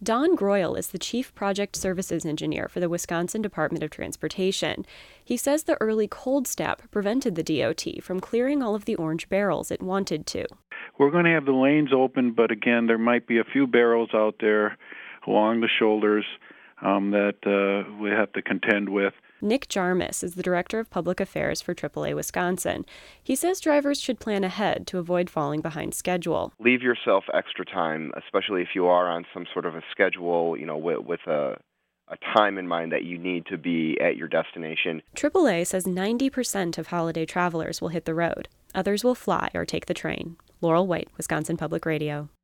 Don Groyle is the Chief Project Services Engineer for the Wisconsin Department of Transportation. He says the early cold snap prevented the DOT from clearing all of the orange barrels it wanted to. We're going to have the lanes open, but again, there might be a few barrels out there along the shoulders that we have to contend with. Nick Jarmus is the Director of Public Affairs for AAA Wisconsin. He says drivers should plan ahead to avoid falling behind schedule. Leave yourself extra time, especially if you are on some sort of a schedule, with a time in mind that you need to be at your destination. AAA says 90% of holiday travelers will hit the road. Others will fly or take the train. Laurel White, Wisconsin Public Radio.